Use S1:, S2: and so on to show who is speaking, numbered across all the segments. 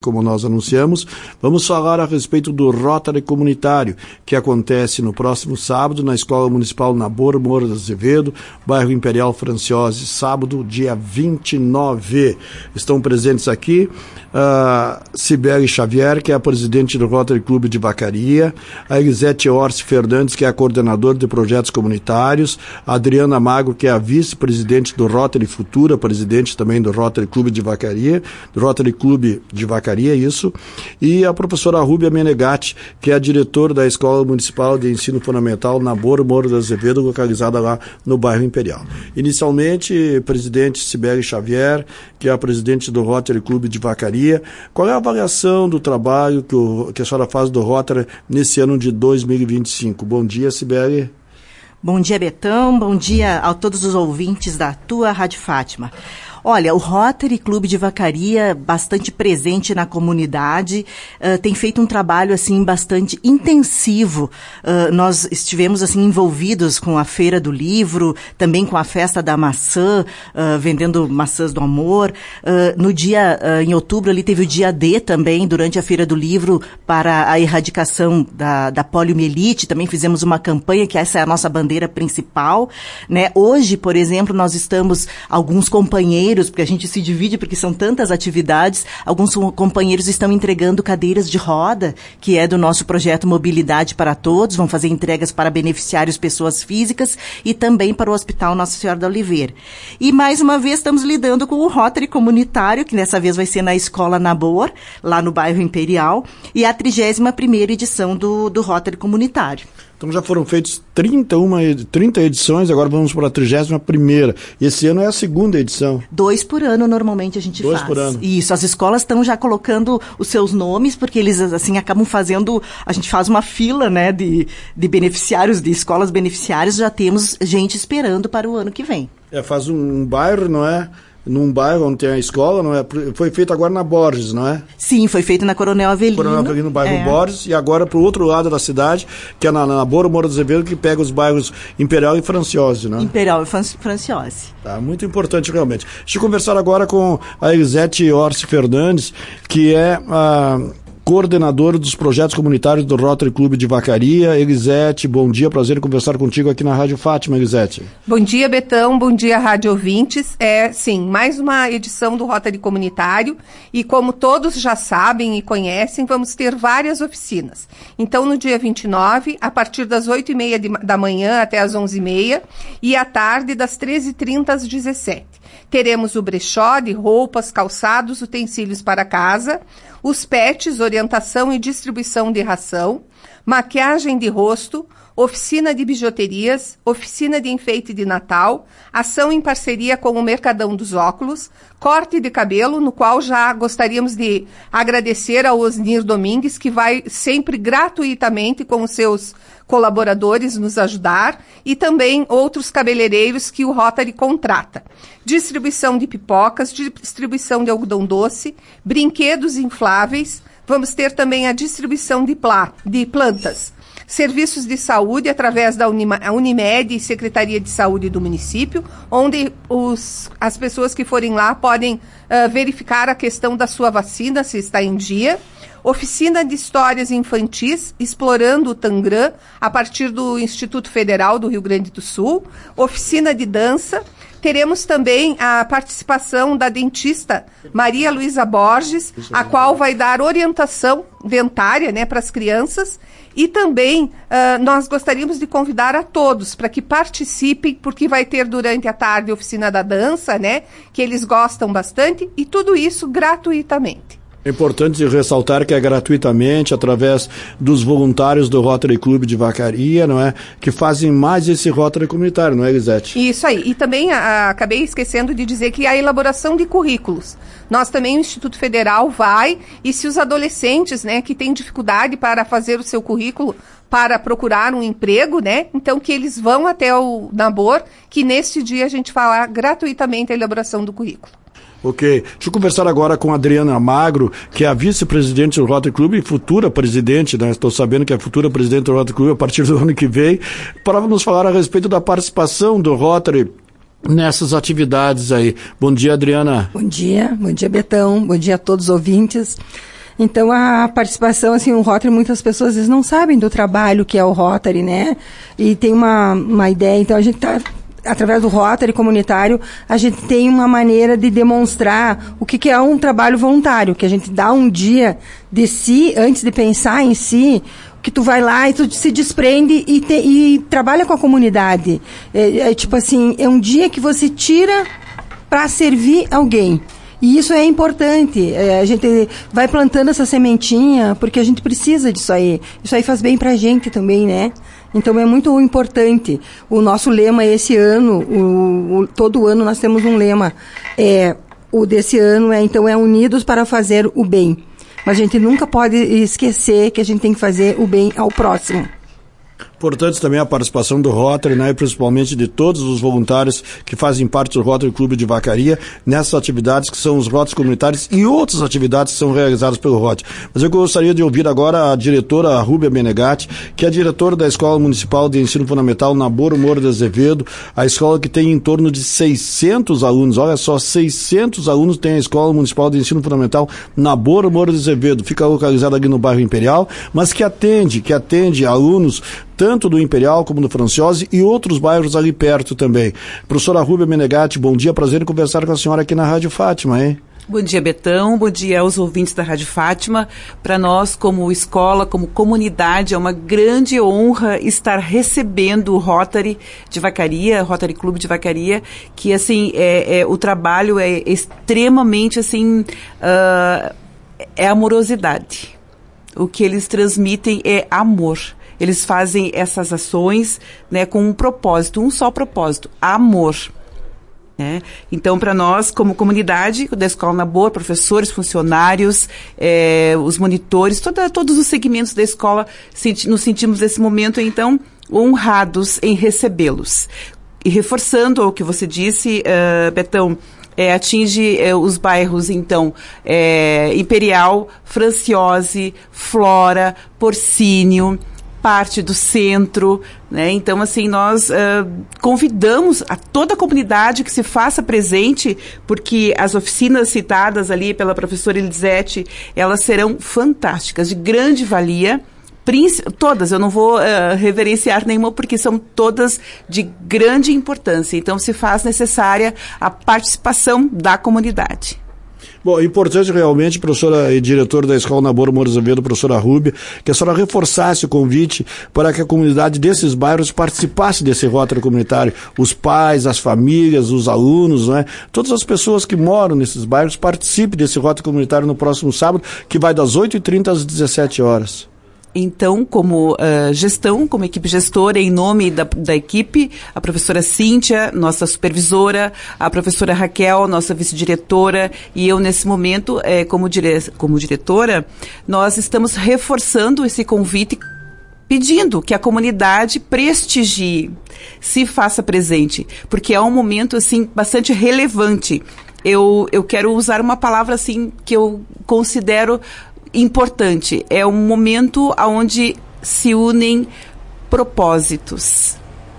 S1: Como nós anunciamos, vamos falar a respeito do Rotary Comunitário, que acontece no próximo sábado na Escola Municipal Nabor Moura de Azevedo, bairro Imperial Franciose, sábado, dia 29. Estão presentes aqui Cibele Xavier, que é a presidente do Rotary Clube de Vacaria, a Elisete Orsi Fernandes, que é a coordenadora de projetos comunitários, a Adriana Magro, que é a vice-presidente do Rotary Futura, presidente também do Rotary Clube de Vacaria, do Rotary Clube de Vacaria, isso, e a professora Rúbia Menegatti, que é a diretora da Escola Municipal de Ensino Fundamental Nabor Moura de Azevedo, localizada lá no bairro Imperial. Inicialmente, presidente Cibele Xavier, que é a presidente do Rotary Clube de Vacaria, qual é a avaliação do trabalho que a senhora faz do Rotary nesse ano de 2025? Bom dia, Cibele.
S2: Bom dia, Betão. Bom dia a todos os ouvintes da tua Rádio Fátima. Olha, o Rotary Clube de Vacaria, bastante presente na comunidade, tem feito um trabalho, assim, bastante intensivo. Nós estivemos, assim, envolvidos com a Feira do Livro, também com a Festa da Maçã, vendendo maçãs do amor. Em outubro, ali teve o dia D também, durante a Feira do Livro, para a erradicação da poliomielite. Também fizemos uma campanha, que essa é a nossa bandeira principal, né? Hoje, por exemplo, nós estamos, alguns companheiros, porque a gente se divide porque são tantas atividades, alguns companheiros estão entregando cadeiras de roda, que é do nosso projeto Mobilidade para Todos, vão fazer entregas para beneficiários, pessoas físicas, e também para o Hospital Nossa Senhora da Oliveira. E mais uma vez estamos lidando com o Rotary Comunitário, que dessa vez vai ser na Escola Nabor, lá no bairro Imperial, e a 31ª edição do Rotary Comunitário.
S1: Então já foram feitas 30 edições, agora vamos para a 31ª. Esse ano é a segunda edição.
S2: 2 por ano normalmente a gente faz.
S1: 2 por ano.
S2: Isso, as escolas estão já colocando os seus nomes, porque eles assim acabam fazendo, a gente faz uma fila, né, de beneficiários, de escolas beneficiárias, já temos gente esperando para o ano que vem.
S1: Faz um bairro, não é? Num bairro onde tem a escola, não é? Foi feito agora na Borges, não é?
S2: Sim, foi feito na Coronel Avelino.
S1: Coronel Avelino, no bairro Borges, e agora para o outro lado da cidade, que é na Nabor Moura de Azevedo, que pega os bairros Imperial e Franciose, né?
S2: Imperial e Franciose.
S1: Tá, muito importante realmente. Deixa eu conversar agora com a Elisete Orsi Fernandes, que é a coordenadora dos projetos comunitários do Rotary Clube de Vacaria. Elisete, bom dia, prazer em conversar contigo aqui na Rádio Fátima, Elisete.
S3: Bom dia, Betão, bom dia, rádio ouvintes. Sim, mais uma edição do Rotary Comunitário, e como todos já sabem e conhecem, vamos ter várias oficinas. Então, no dia 29, a partir das 8h30 da manhã até as 11h30, e à tarde das 13h30 às 17h. Teremos o brechó de roupas, calçados, utensílios para casa, os pets, orientação e distribuição de ração, maquiagem de rosto, oficina de bijuterias, oficina de enfeite de Natal, ação em parceria com o Mercadão dos Óculos, corte de cabelo, no qual já gostaríamos de agradecer ao Osnir Domingues, que vai sempre gratuitamente com os seus colaboradores nos ajudar, e também outros cabeleireiros que o Rotary contrata. Distribuição de pipocas, distribuição de algodão doce, brinquedos infláveis, vamos ter também a distribuição de plantas. Serviços de saúde através da Unimed e Secretaria de Saúde do município, onde as pessoas que forem lá podem verificar a questão da sua vacina, se está em dia. Oficina de Histórias Infantis, explorando o Tangram, a partir do Instituto Federal do Rio Grande do Sul. Oficina de dança. Teremos também a participação da dentista Maria Luísa Borges, a qual vai dar orientação dentária, né, para as crianças. E também nós gostaríamos de convidar a todos para que participem, porque vai ter durante a tarde a oficina da dança, né, que eles gostam bastante, e tudo isso gratuitamente.
S1: É importante ressaltar que é gratuitamente, através dos voluntários do Rotary Clube de Vacaria, não é? Que fazem mais esse Rotary comunitário, não é, Elisete?
S3: Isso aí. E também acabei esquecendo de dizer que a elaboração de currículos. Nós também, o Instituto Federal vai, e se os adolescentes, né, que têm dificuldade para fazer o seu currículo, para procurar um emprego, né, então que eles vão até o Nabor, que neste dia a gente fala gratuitamente a elaboração do currículo.
S1: Ok. Deixa eu conversar agora com a Adriana Magro, que é a vice-presidente do Rotary Clube e futura presidente, né? Estou sabendo que é a futura presidente do Rotary Clube a partir do ano que vem, para nos falar a respeito da participação do Rotary nessas atividades aí. Bom dia, Adriana.
S4: Bom dia Betão, bom dia a todos os ouvintes. Então, a participação, assim, o Rotary, muitas pessoas às vezes não sabem do trabalho que é o Rotary, né? E tem uma ideia, então a gente está... Através do Rotary comunitário, a gente tem uma maneira de demonstrar o que é um trabalho voluntário, que a gente dá um dia de si, antes de pensar em si, que tu vai lá e tu se desprende e trabalha com a comunidade. Tipo assim, é um dia que você tira para servir alguém. E isso é importante. A gente vai plantando essa sementinha porque a gente precisa disso aí. Isso aí faz bem pra gente também, né? Então é muito importante. O nosso lema esse ano, todo ano nós temos um lema. O desse ano é Unidos para fazer o bem. Mas a gente nunca pode esquecer que a gente tem que fazer o bem ao próximo.
S1: Importante também a participação do Rotary, né, principalmente de todos os voluntários que fazem parte do Rotary Clube de Vacaria, nessas atividades que são os Rotaries comunitários e outras atividades que são realizadas pelo Rotary. Mas eu gostaria de ouvir agora a diretora Rúbia Menegatti, que é diretora da Escola Municipal de Ensino Fundamental Nabor Moura de Azevedo, a escola que tem em torno de 600 alunos. Olha só, 600 alunos tem a Escola Municipal de Ensino Fundamental Nabor Moura de Azevedo. Fica localizada aqui no bairro Imperial, mas que atende alunos tanto do Imperial como do Franciose e outros bairros ali perto também. Professora Rúbia Menegatti, bom dia, prazer em conversar com a senhora aqui na Rádio Fátima, hein?
S5: Bom dia, Betão, bom dia aos ouvintes da Rádio Fátima. Para nós, como escola, como comunidade, é uma grande honra estar recebendo o Rotary de Vacaria, Rotary Clube de Vacaria, que, assim, o trabalho é extremamente, assim, é amorosidade. O que eles transmitem é amor. Eles fazem essas ações, né, com um propósito, um só propósito, amor. Né? Então, para nós, como comunidade da Escola Nabor, professores, funcionários, os monitores, todos os segmentos da escola, nos sentimos nesse momento, então, honrados em recebê-los. E reforçando o que você disse, Betão, atinge os bairros, então, Imperial, Franciose, Flora, Porcínio, parte do centro, né? Então, assim, nós convidamos a toda a comunidade que se faça presente, porque as oficinas citadas ali pela professora Elisete, elas serão fantásticas, de grande valia, todas, eu não vou reverenciar nenhuma, porque são todas de grande importância. Então, se faz necessária a participação da comunidade.
S1: Bom, é importante realmente, professora e diretora da Escola Nabor Moura de Azevedo, professora Rúbia, que a senhora reforçasse o convite para que a comunidade desses bairros participasse desse Rotary comunitário. Os pais, as famílias, os alunos, né? Todas as pessoas que moram nesses bairros participem desse Rotary comunitário no próximo sábado, que vai das 8h30 às 17h.
S5: Então, como gestão, como equipe gestora, em nome da equipe, a professora Cíntia, nossa supervisora, a professora Raquel, nossa vice-diretora, e eu, nesse momento, como diretora, nós estamos reforçando esse convite, pedindo que a comunidade prestigie, se faça presente, porque é um momento, assim, bastante relevante. Eu quero usar uma palavra, assim, que eu considero importante. É um momento onde se unem propósitos.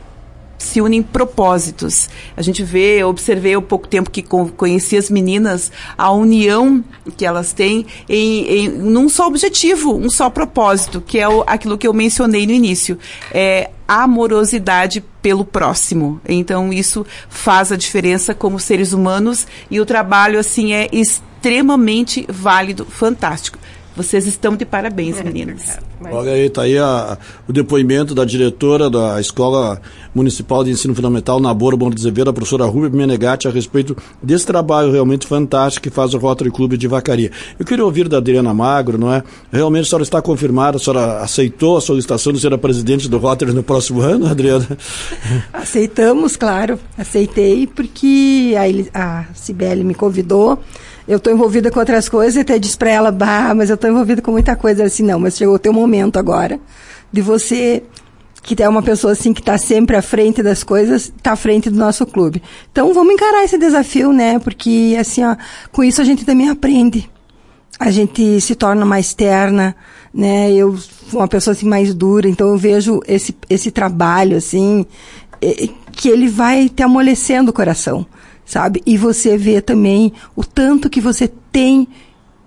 S5: A gente vê, eu observei há pouco tempo que conheci as meninas, a união que elas têm num só objetivo, um só propósito, que é aquilo que eu mencionei no início, a amorosidade pelo próximo. Então, isso faz a diferença como seres humanos, e o trabalho, assim, é extremamente válido, fantástico. Vocês estão de parabéns, meninas.
S1: Olha aí, está aí o depoimento da diretora da Escola Municipal de Ensino Fundamental Nabor Moura de Azevedo, a professora Rúbia Menegatti, a respeito desse trabalho realmente fantástico que faz o Rotary Clube de Vacaria. Eu queria ouvir da Adriana Magro, não é? Realmente a senhora está confirmada, a senhora aceitou a solicitação de ser a presidente do Rotary no próximo ano, Adriana?
S4: Aceitamos, claro. Aceitei porque a Cibele me convidou. Eu estou envolvida com outras coisas, e até disse para ela, mas eu estou envolvida com muita coisa. Ela disse, não, mas chegou o teu momento agora de você, que é uma pessoa assim que está sempre à frente das coisas, está à frente do nosso clube. Então vamos encarar esse desafio, né? Porque assim, com isso a gente também aprende. A gente se torna mais terna, né? Eu sou uma pessoa assim mais dura, então eu vejo esse trabalho assim, que ele vai te amolecendo o coração, sabe? E você vê também o tanto que você tem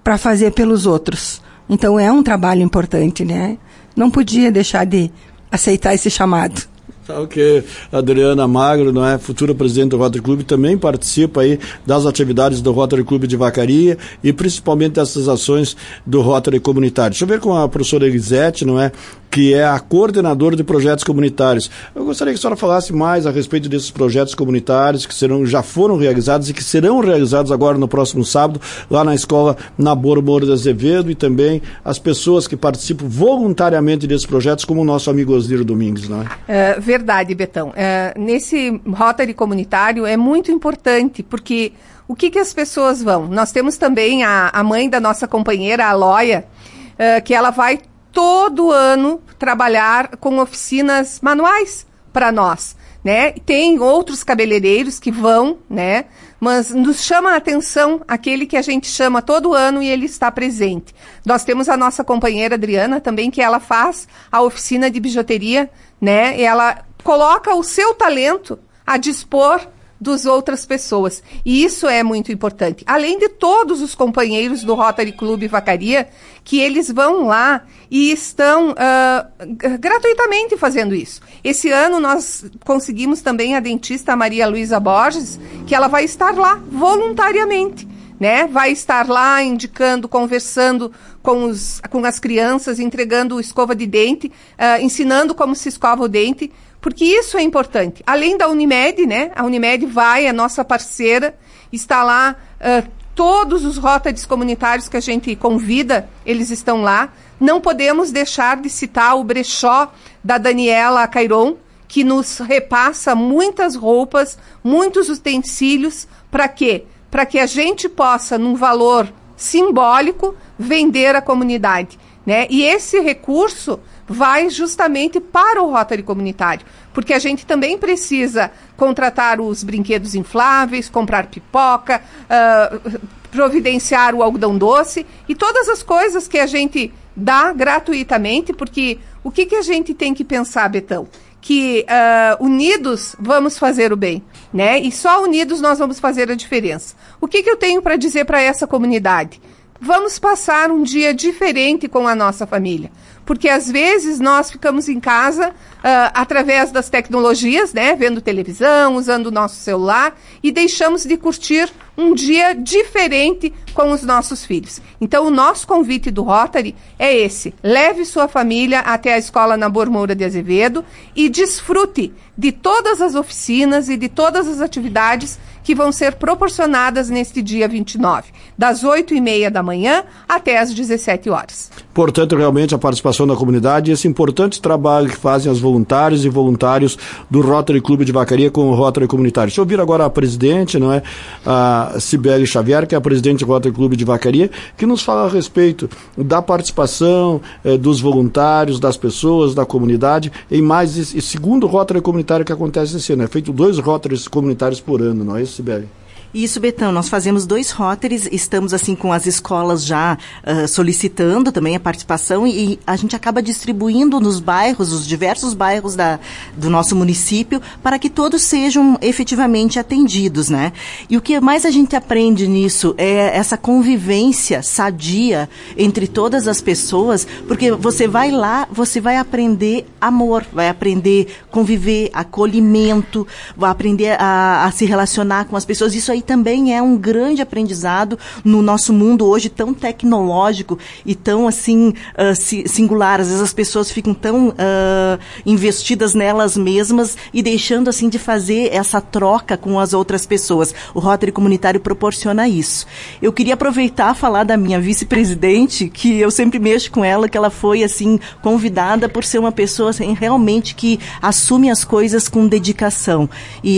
S4: para fazer pelos outros. Então é um trabalho importante, né? Não podia deixar de aceitar esse chamado.
S1: Ok, Adriana Magro, não é, futura presidente do Rotary Club, também participa aí das atividades do Rotary Club de Vacaria e principalmente dessas ações do Rotary Comunitário. Deixa eu ver com a professora Elisete, não é, que é a coordenadora de projetos comunitários. Eu gostaria que a senhora falasse mais a respeito desses projetos comunitários que já foram realizados e que serão realizados agora no próximo sábado, lá na Escola Nabor Moura de Azevedo, e também as pessoas que participam voluntariamente desses projetos, como o nosso amigo Osírio Domingues, não é?
S3: Verdade, Betão. Nesse Rotary comunitário é muito importante, porque o que as pessoas vão? Nós temos também a mãe da nossa companheira, a Aloia, que ela vai todo ano trabalhar com oficinas manuais para nós, né? Tem outros cabeleireiros que vão, né? Mas nos chama a atenção aquele que a gente chama todo ano e ele está presente. Nós temos a nossa companheira Adriana também, que ela faz a oficina de bijuteria, né? E ela coloca o seu talento a dispor das outras pessoas. E isso é muito importante. Além de todos os companheiros do Rotary Club Vacaria, que eles vão lá e estão gratuitamente fazendo isso. Esse ano nós conseguimos também a dentista Maria Luísa Borges, que ela vai estar lá voluntariamente, né? Vai estar lá indicando, conversando com as crianças, entregando escova de dente, ensinando como se escova o dente, porque isso é importante. Além da Unimed, né? A Unimed é nossa parceira, está lá, todos os Rotarys comunitários que a gente convida, eles estão lá. Não podemos deixar de citar o brechó da Daniela Cairon, que nos repassa muitas roupas, muitos utensílios, para quê? Para que a gente possa, num valor simbólico, vender à comunidade, né? E esse recurso vai justamente para o Rotary comunitário, porque a gente também precisa contratar os brinquedos infláveis, comprar pipoca, providenciar o algodão doce e todas as coisas que a gente dá gratuitamente, porque o que a gente tem que pensar, Betão? Que unidos vamos fazer o bem, né? E só unidos nós vamos fazer a diferença. O que eu tenho para dizer para essa comunidade? Vamos passar um dia diferente com a nossa família, porque às vezes nós ficamos em casa através das tecnologias, né, vendo televisão, usando o nosso celular e deixamos de curtir um dia diferente com os nossos filhos. Então o nosso convite do Rotary é esse: leve sua família até a Escola Nabor Moura de Azevedo e desfrute de todas as oficinas e de todas as atividades que vão ser proporcionadas neste dia 29, das 8h30 da manhã até as 17 horas.
S1: Portanto, realmente, a participação da comunidade e esse importante trabalho que fazem as voluntárias e voluntários do Rotary Clube de Vacaria com o Rotary Comunitário. Deixa eu ouvir agora a presidente, não é? A Cibele Xavier, que é a presidente do Rotary Clube de Vacaria, que nos fala a respeito da participação dos voluntários, das pessoas, da comunidade, em mais esse segundo Rotary Comunitário que acontece esse ano. É feito 2 Rotarys comunitários por ano, não é isso, Sibeli?
S2: Isso, Betão, nós fazemos 2 Rotarys, estamos assim com as escolas já solicitando também a participação e a gente acaba distribuindo nos bairros, os diversos bairros do nosso município, para que todos sejam efetivamente atendidos, né? E o que mais a gente aprende nisso é essa convivência sadia entre todas as pessoas, porque você vai lá, você vai aprender amor, vai aprender conviver, acolhimento, vai aprender a se relacionar com as pessoas. Isso aí também é um grande aprendizado no nosso mundo hoje tão tecnológico e tão assim singular. Às vezes as pessoas ficam tão investidas nelas mesmas e deixando assim de fazer essa troca com as outras pessoas. O Rotary Comunitário proporciona isso. Eu queria aproveitar e falar da minha vice-presidente, que eu sempre mexo com ela, que ela foi assim convidada por ser uma pessoa assim, realmente que assume as coisas com dedicação. E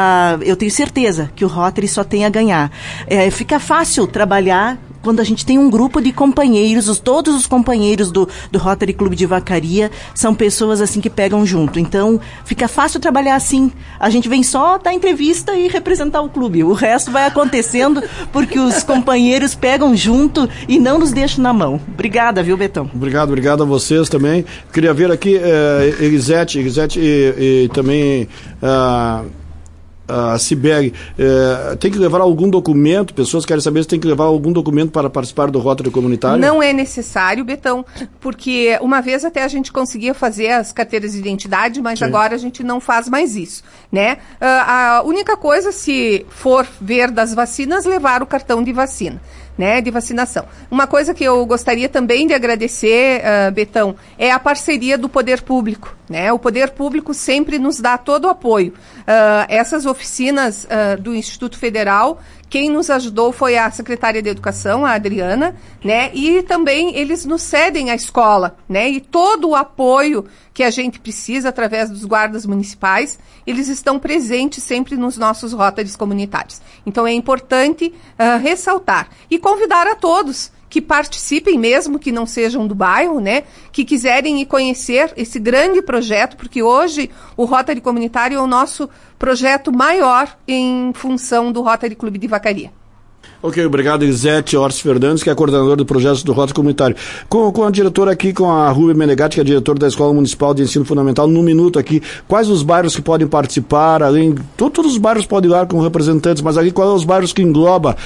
S2: eu tenho certeza que o Rotary só tem a ganhar. Fica fácil trabalhar quando a gente tem um grupo de companheiros, todos os companheiros do Rotary Clube de Vacaria são pessoas assim que pegam junto. Então, fica fácil trabalhar assim. A gente vem só dar entrevista e representar o clube. O resto vai acontecendo porque os companheiros pegam junto e não nos deixam na mão. Obrigada, viu, Betão?
S1: Obrigado a vocês também. Queria ver aqui, Elisete e também a Cibele, tem que levar algum documento? Pessoas querem saber se tem que levar algum documento para participar do Rotary comunitário?
S3: Não é necessário, Betão, porque uma vez até a gente conseguia fazer as carteiras de identidade, mas
S1: Sim.
S3: agora a gente não faz mais isso, né? A única coisa, se for ver das vacinas, levar o cartão de vacina, né, de vacinação. Uma coisa que eu gostaria também de agradecer, Betão, é a parceria do poder público, né? O poder público sempre nos dá todo o apoio. Essas oficinas do Instituto Federal, quem nos ajudou foi a secretária de Educação, a Adriana, né? E também eles nos cedem a escola, né? E todo o apoio que a gente precisa através dos guardas municipais, eles estão presentes sempre nos nossos Rotarys comunitários. Então é importante ressaltar e convidar a todos que participem, mesmo que não sejam do bairro, né, que quiserem ir conhecer esse grande projeto, porque hoje o Rotary Comunitário é o nosso projeto maior em função do Rotary Clube de Vacaria.
S1: Ok, obrigado, Elisete Orsi Fernandes, que é coordenadora do projeto do Rotary Comunitário. Com a diretora aqui, com a Rubia Menegatti, que é diretora da Escola Municipal de Ensino Fundamental, num minuto aqui, quais os bairros que podem participar, além, todos os bairros podem ir lá com representantes, mas aqui quais são os bairros que engloba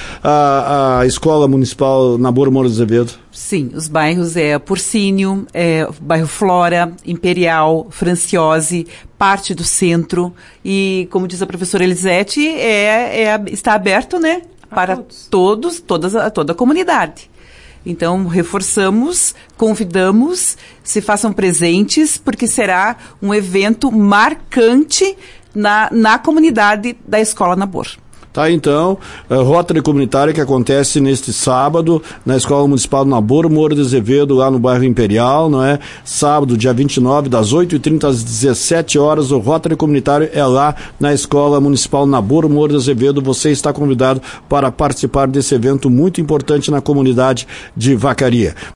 S1: a Escola Municipal Nabor Moura de Azevedo?
S5: Sim, os bairros Porcínio, bairro Flora, Imperial, Franciose, parte do centro e, como diz a professora Elisete, está aberto, né? Para toda a comunidade. Então, reforçamos, convidamos, se façam presentes, porque será um evento marcante na comunidade da Escola Nabor.
S1: Tá, então, Rotary Comunitária que acontece neste sábado na Escola Municipal Nabor Moura de Azevedo, lá no bairro Imperial, não é? Sábado, dia 29, das 8h30 às 17 horas, o Rotary Comunitário é lá na Escola Municipal Nabor Moura de Azevedo. Você está convidado para participar desse evento muito importante na comunidade de Vacaria.